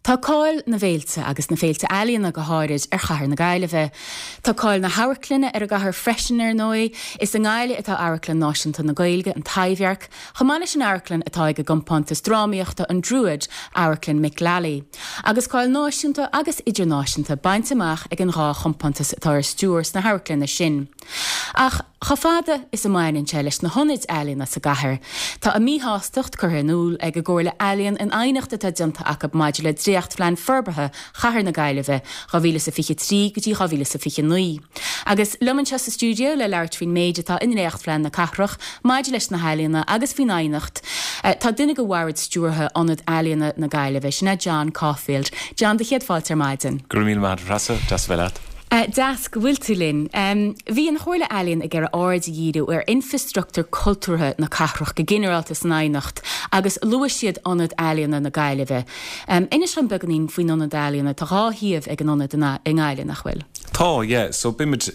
Tá cáil na bhéilte agus na féilte ealaíonn go háirid chahar na Gaillimh. Tá cáil na hairclinne gahar freisin nói, is an gáile atá airclann náisiúnta na Gaeilge an taibhearc, chamáile sin airclann atá go gompantas drámaíochta an drúid airclann Mick Lally. Agus cáil náisiúnta agus idirnáisiúnta baint amach ag an rá chompantas atá ar stúrs na hairclanne sin. Ach chafada is a mainin leis na honid ealaíonn sa gahar. Tá a míhástocht curthanúil ag go gcóirle ealaíonn in aithneachta tá dionta acab maidir le dríocht flein forbethe chahar na Gaillimh, chavíle sa fiche 3 gotí chavíle sa fiche 9. Agus lumanse sa stúdio le leirt fin méide tá inréocht flein na carach, maidir leis na ealaíonn agus fin aithneacht. Tá duine go bhharid stúrtha anad ealaíonn na Gaillimh sinna John Caulfield. John, de chéad fáilte maidin. Gurmíl mad rasa, das velat. Das go bhfuil tú linn. Bhí an chóirle ealaíonn ag ar áard díadú ar infrastruchtúr cultúrtha na carach go generaltas na aithneacht agus luas siad anad ealaíonn na Gaillimh. Inis an beganín faoin anad ealaíonn tá ráthíomh ag an anad in Gaillimh nach bhfuil. Tá, so bimid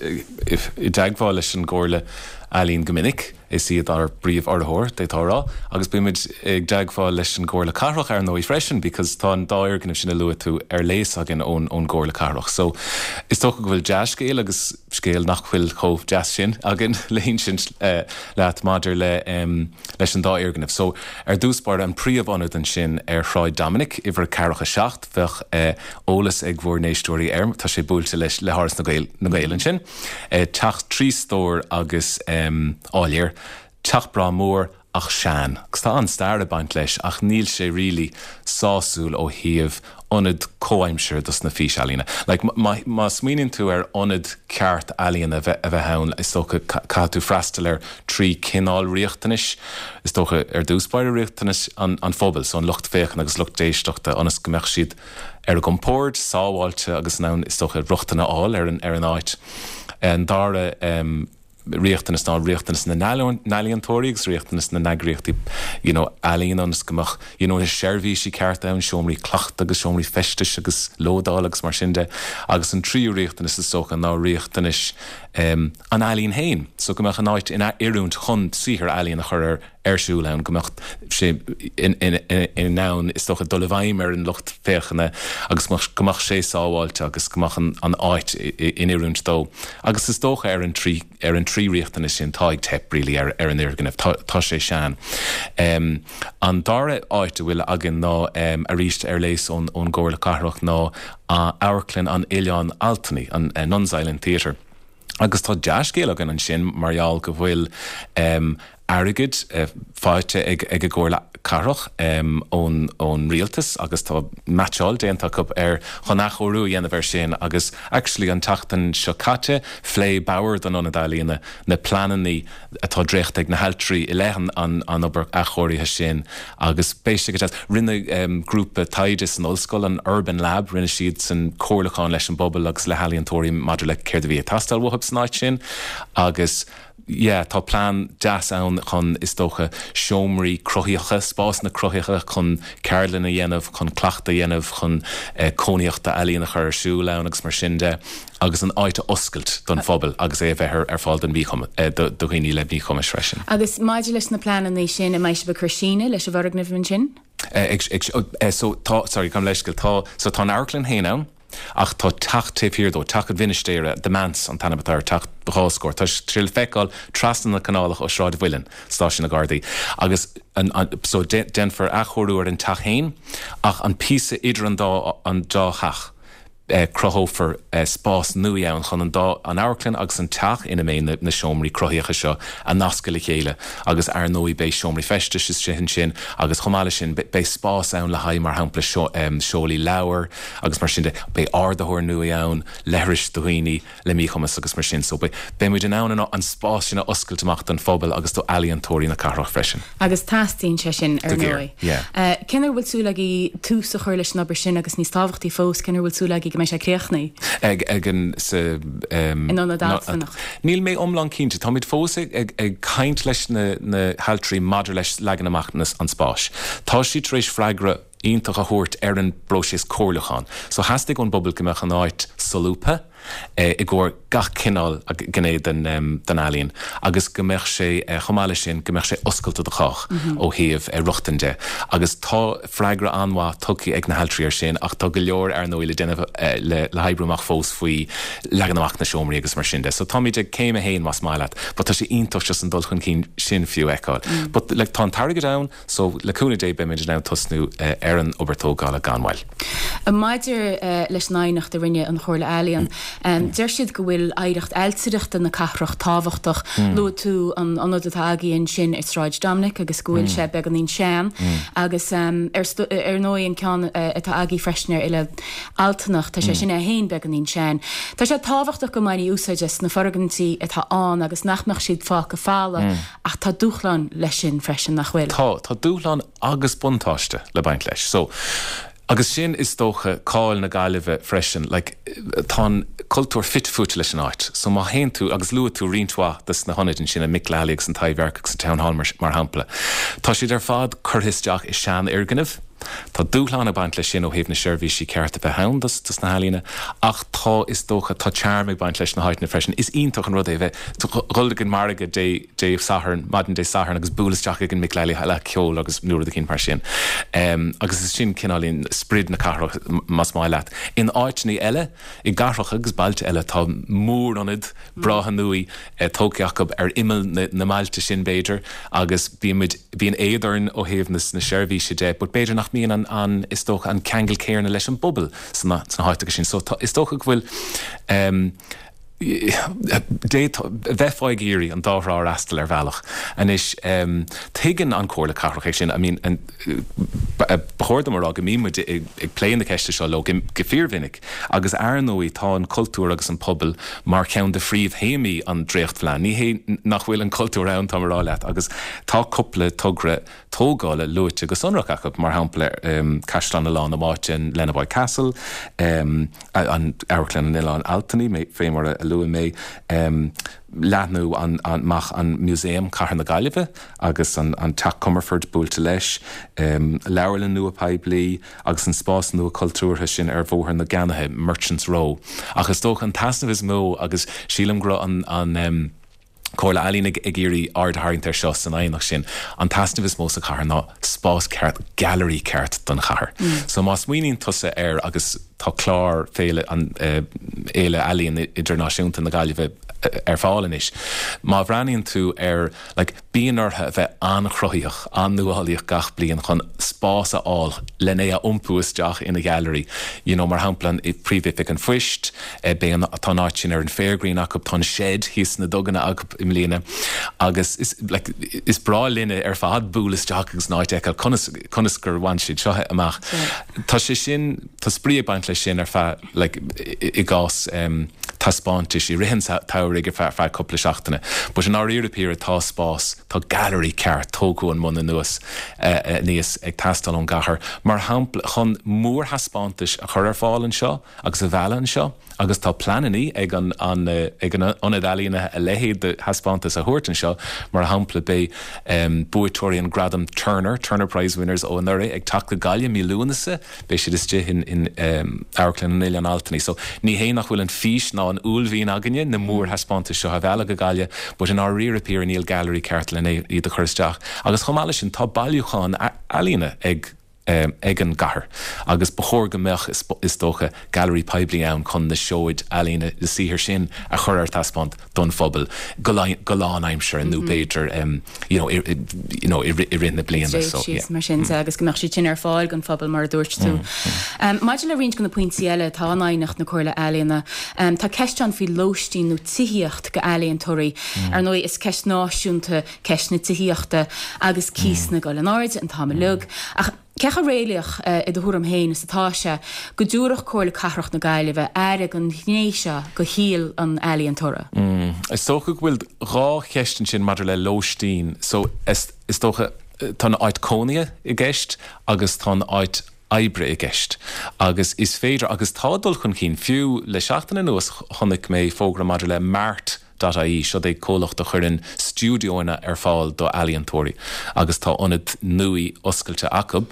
I deagháil leis an gcóirle ealaíonn gomininic is iad ar bríomh orthóir détárá, agus bimid ag deagháil leis an gcóirle carach ar nó freisin, because tá an dáir gan sinna luú tú ar léas agin ón gcóirle carach. So is tócha go bhfuil jazz scéal agus scéal nach bhfuil chomh jazz sin agin léon sin leat maidir leis an dáir ganibh. So ar dúspáir an príomh anad an sin ar Shráid Dominic iver caracha 7 bheith ólas ag bhór néistóirí tá sé búilte leis le háras na Gaeilge sin. Teach 3 stór agus áiléir, teach bra mór ach sean. Gus tá an stair a baint leis ach níl sé rilí sásúil ó thaobh onad cóimseir dus na fís ealaíonn. Like, má smíonn tú ar onad ceart ealaíonn a bheith ann, is tócha cá tú freistal ar 3 cinál riachtanis, is tócha ar dúspáir riachtanis an phobal, so an lucht féchan agus lucht déisteachta anas go mbeadh siad ar a compórt, sábháilte agus ná is tócha ruchtainna áil ar an áit. An dára riachtanas ná riachtanas na nálíontóirígus, riachtanas na nagriachtaí, ealaíonn anas gomach, is seirbhí sí ceart ann, seomraí clacht agus seomraí festis agus lódáil agus mar sinnde, agus an tríú riachtanas is socha ná riachtanas an ealaíonn hain. So gomach an áit in iarúnt chun síthar ealaíonn a chur arsúil ann, gomach sé in nán is tócha dul bhaim ar an lucht féchanna, agus gomach sé sábháilte agus gomach an áit in iarúnt dó. Agus is tócha ar an trí riachtanas sin táig tep rilí ar an irganibh, tá sé sean. An dára áit a bhfuil agin ná a ríist ar léis ón gcóirle carach ná airclann an Uilleann Altaní, an Nuns Island Theatre. Agus tá jazz scéal agin an sin marall go bhfuil airgid fáilte ag a gcóirle carach ón rialtas, agus tá matchall déantach ar chonachórú dhéanamh ar sin, agus actually an tachtan seo caite phlé bauer don anad ealaíonn na plananí atá drécht ag na haltrí I leithan an obair achóirithe sin, agus béiste go rinne grúpa taides an ollscoil an Urban Lab rinne siad san cóirleáin leis an bobbal agus le halaíontóirí maidir le céir de bhí tastal wahab snáid sin, agus tá plán jazz ann chun is tócha seomraí crothaíocha, spás na crothaíocha chun cearlanna dhéanamh, chun clachta dhéanamh, chun cónaíochta ealaíonn a chur siúil ann agus mar sinnde, agus an áite oscailt don phobal, agus é bheith ar fáil den do chuoine le bhíchumas freisin. Agus maidir leis na planaí sin a maiise be chuirsíne leis a bhargnimh sin? Sorry, come leiscail tá an airclann hain ann, ach tá tacht téhhirdó, tacht vinistéire de mans an tanabatar tacht bháscóir. Tá trill feicáil trasna na canálach ó Shráid Bhuileann, stáisiún na Gardaí. Agus so den for achorúir an tach hain, ach an písa idir an dáthach crothófar spás nui ann chun an airclann agus an teach ina mé na seomraí crothaíocha seo a nascail chéile, agus ar nóí bé seomraí festis is sin, agus chomáile sin bé spás ann le haid mar hampla seolaí leabhar, agus mar sin bé ardathóir nui ann, leiris do dhaoine le míchumas agus mar sin. So bé muid an ann an spás sinna oscailteach an phobal agus do ealaíontóirí na carach freisin. Agus tastíonn sé sin ar nói. Cinnar bhfuil súlaí tús a chuir leis na sin agus níos tábhachtaí fós, cinnar bhfuil súlaí go mé sé créachnaí? Egan sa in anna dáfanach. Níl mé omlan cínte, tá míid fós ag caint leis na haltrí madidir leis legan amachnas an spás. Tá si tréis freigra ionintach a thuirt ar an brosés cóirleachán. So hastig an bobbal gomach an áit solúpa, I ggur gach cinál gné den alíonn, agus gombeach sé chomáile sin gombeach sé oscailta de chach ó thaobh ruchtande, agus tá freigra anmha tugaí ag na heiltríar sin ach tá go leor ar nó le déanamh le hebrúach fós faoi legan amach na seomraí agus mar sin de. So tá míide céim a héin mas maiile, but tá sé iontocht just an dul chun cín sin fiú eáil. But le tá targa down, so le cúna dé be méidir ná tosnú ar an obertógáil a ganmhail. A maidir leis náinach de rinne an chóirla ealaíon, deir siad go bhfuil éireacht eilsireachta na cathracht táhachtach lu tú an anad atágaíonn sin is ráid Dominic agus gohfuil sé be an íon sean agus ar nóíon cean atá agaí freisinir ile altannach tá sé sin a héin be an íon sean. Tá sé táhachtach go maií úsáides na fargantí atá an agus nachmach siad fá go fála ach tá dúchlan leis sin freisin nach bhfuil. Tá dúchlan agus buntáiste le baint leis. So agus sin is dócha cáil na gaiileh freisin, like tá cultúr fitfút leis an áit. So má héin tú agus luú tú riontuá das na honidin sin a micláalaigh san taibhhearcach san town hall mar hampla. Tá siad ar fad churthisteach is sean irganamh. Tá dúchláán a baint le sin ó héobh na seirbhísí ceart a bheith hán das na halína ach tá is dócha tá charmig baint leis na háitna freisin. Is iontoch an rud é bheith ruldagin marga déobh saharn, madan dé saharn agus búlasteach ag an micléalaí le ceol agus nuair a cinn par sin. Agus is sin cinálín sprid na carach mas mai leat. In áitní eile, I garach agus bailte eile tá mór anid brahan nuí tóceachab ar imil na mailte sin béidir agus bíon éidirn ó héobh na seirbhísí dé, but béidir nach míon an is tócha an ceangal céirna leis an bobbal san háite sin. So is tócha bhfuil bheitfáig íri an dáhrá astal ar bhealach. An is tuigeann an cóirla carach sin, I mean, bachordam ar aga mímuid ag pléin na ceiste seo lo gefíorvinnig, agus airnóí tá an cultúr agus an pobl mar ceann de phríomh héimí an dréocht flein. Ní hé nach bhfuil an cultúr ann tá marrá leat, agus tá coppla tugra tógála luite agus sonrachach mar hampla Caisleán na Lán amáte in Lenabáid Castle, an Airclan na Lán Altany, féimar a luú mé leathnú an muséum Cathair na Gaillimhe agus an Teach Comerford búilte leis, leabharlann nua Paiblí agus an spás nua cultúrtha sin ar bhóthar na Ganathe, Merchants Row. Agus tócha an tasnamh is mó agus sílam gro an cóirla ealaín ag iarraí ardthairn tar seo san aonach sin, an tasnamh is mó sa Cathair ná spás ceart, gallery ceart don Cathair. So má smaoiníonn tusa ar agus tá clár féile an éile ealaín idirnáisiúnta na Gaillimhe ar fáilin is. Má bhreaníonn tú ar bíon ortha bheith anchroíoch, annuálaíoch gach bliain chun spás aáil le é a iompúisteach ina gallery. Mar hamplan I príomh an fuist, béan tá náit sin ar an fairgreen acu tá shed hís na doganna acu im lína. Agus is brá linne ar fad búlasteach agus náit eáil conas gur bhain siad seothe amach. Tá sé sin, tá spríomh baint le sin ar fe I gás taspáintis I rihan tairigh ar fe coppla seachtainna. But an áiríorapíre tá spás, tá gallery ceart tógú an muna nuas níos ag tastal an gahar. Mar hampla chun mór haspáintis a chur ar fáilin seo agus a bheallan seo, agus tá plananí ag an anadálína a lehéad de haspáintas a thuirtain seo, mar hampla bé buatóiríon Gradam Turner Prize winners ó an nuair ag tacla gaile mí luúnasa, bé siad is in Airclan na Nillan Altany. So ní hé nach bhfuil an fís ná an úlhín aganine na mór haspáintas seo a bheala go gaile, but an áiríorapíre níl gallery ceart le iad a chuirteach. Agus chomáile sin tá bailúcháin ealaína ag an gahar. Agus bachór gombeach is dócha gallery Paiblí ann chun na seoid ealaína de sihir sin a chur ar taspáint don phobal goláán aimseir an nú béidir I rinne bliana. Mar sin agus gombeach si sin ar fáil gan phobal mar dúirt tú. Maidir le riint go na pointí eile tá anáineach na cóirla ealaína. Tá ceistán fi lóistín nó tííocht go ealaíon toirí ar nó is ceist náisiúnta ceist na tííochta agus císna go an áid an tá lug. Cecha réalaach I do thuram héin is atáise go dúrach cóirla cathrach na Gaillimhe airg an hnéise go híal an ealaíon tora. Is tócha bhfuil rá cheistan sin maidir le lóistín, so is tócha tá áit cónia I gceist agus tá áit ebre I gceist. Agus is féidir agus tádul chun cín fiú le seachtainna nuas chonig mé fógra maidir le Mart gallery.ie seo é cólacht do chuir an stúdióna fáil do Aliantóirí agus tá onad nui oscailte acab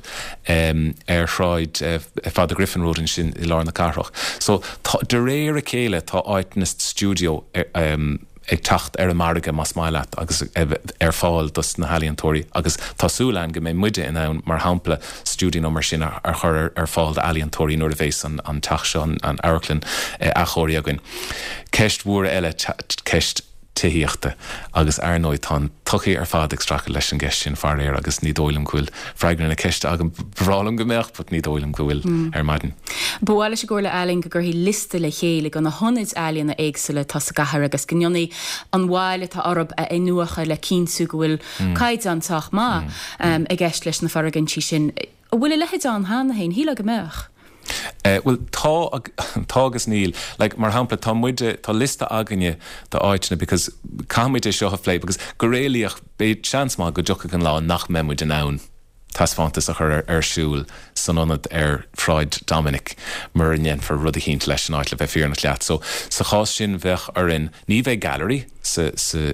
shráid Father Griffin Road in sin I lár na carroch. So de réir a céile tá áitnist stúdio ag tacht marga mas maileat agus fáil dus na Aliantóirí agus tásúlain go mé muide in ann mar hampla stúdio mar sin chur fáil de Aliantóirí nuair a bhééis an tacht seo an Airclin a chóirí agan. Ceist mhuair eile ceist tííochta agus airnóid tá tuchaí fad ag stracha leis an gceist sin faréir agus ní dóilm gohfuil freigrinn na ceiste agam bhrálam go meach, but ní dóilm go bhfuil maidin. Bháile sé gcóla Aling go gur hí lista le chéile go na honid Ailíonn na éagsúla tá sa gahar agus gonneonaí an bháile tá orb a nuacha le cínsú go bhfuil caiid antach má ag gceist leis na faragantí sin. Bhfuil lehéid an hána hain híle go meach? Well, tá agus níl, like, mar hampla tá muide tá lista aganne do áitna because cámuide seo a phlé because go réalaíoch bé chans má go deocha an lá nach memuid an ann. Tás fantas a chur siúil san anad Freud Dominic mar in for rud a chéint leis an áit le bheith fearna leat. So sa chás sin bheith in ní bheith gallery sa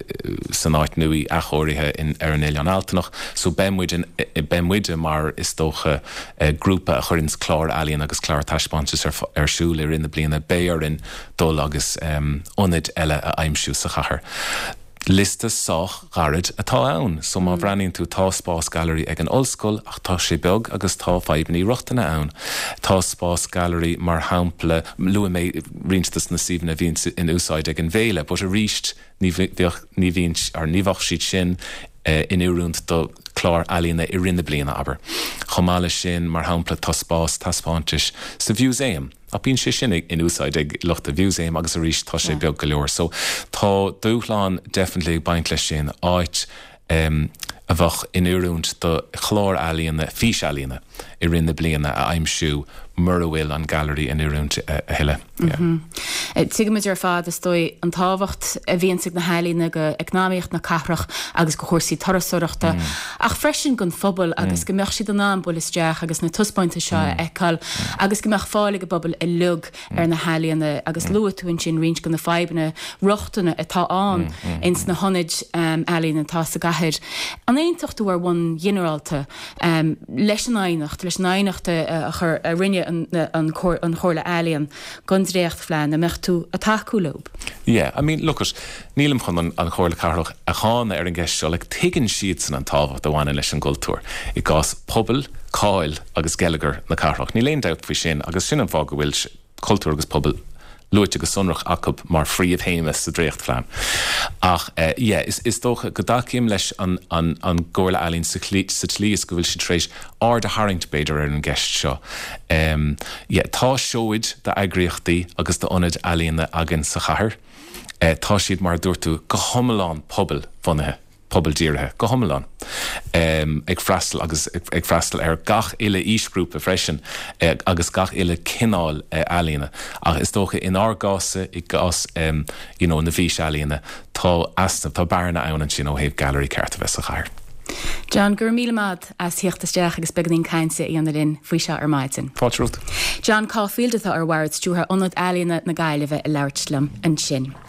náit nui a chóirithe in an Éileán Altanach. So benmuide mar is dócha grúpa a churins clár Alian agus clár taispáintes siúil in na bliana béar in dul agus onid eile a aimsiú sa chachar. Lista soch garid atá ann. So má bhreaníonn tú tá spás gallery ag an ollscoil ach tá sé beag agus tá feibhní rochtainna ann. Tá spás gallery mar hampla lua mé rinstas na síbna bhín in úsáid ag an bhéile, but a ríist ní bhín ar níbhach siad sin in úrúnt do clár Ailíonn I rinne bliana aber. Chomáile sin mar hampla tá spás taspáintis sa bhiúséim. A bín sé sin in úsáid ag lucht a bhiúséim agus a ríist tá sé beag go leor. So tá dúchláán definitely baint leis sin áit a bhach in úrúnt do chlár Ailíonn fís Ailíonn I rinne bliana a aimsiú mar a bhfuil an gallery in úrúnt a heile. Tuigimiid ar fád is dói an táhacht a bhíonn sig na Ailíonn go agnáíocht na carach agus go chóirsaí tarasúireachta ach freisin gon phobal agus go meach siad an ná bulisteach agus na tuspóinte seo eáil agus go meach fála go bobbal I lug ar na Ailíonn agus luaúin sin rins go na feibna rochtainna atá an ins na honid Ailíonn atá sa gahir. An éontochtú ar bhain generalta leis an éineachta a chur a rinne an chóirla Ailíonn gondréocht flein a mecht tú a taúlób. Yeah, I mean, look, nílim chun an chóirla carach a chána ar an gceist seo le tuigeann siad san an tábhacht a bhaine leis an gultúr. I gás pobl, cáil agus Gallagher na carach. Ní léon doubt fao sin agus sin an fág go bhfuil cultúr agus pobl luite go sunrach acab mar fríomh héime sa dréocht flein. Ach, is dócha go dacíim leis an gcóirla Ailíonn sa tlíos go bhfuil si tréis ár de haringt beidir ar an gceist seo. Tá seoid de eagraíochtaí agus de ionad Ailíonn agan sa chathair. Tá siad mar dúirtú go thomaláin pobl bhunaithe. Pobl díirithe, go thomaláin. Ag freastal agus ag freastal ar gach ile ísgrúpa freisin agus gach ile cinál Ailíonn. Ach is dócha in ár gása I gás na bhís Ailíonn tá asnamh tá bearna ann sin ó héh gallery cearta bheits a chair. John gur míle mad as thíochtasteach agus beganín cainte I an linn faoi seo ar maidin. Fáilteút. John Caulfield atá ar bhhaid stúthar ionad Ailíonn na gaiileh I leirt slam an sin.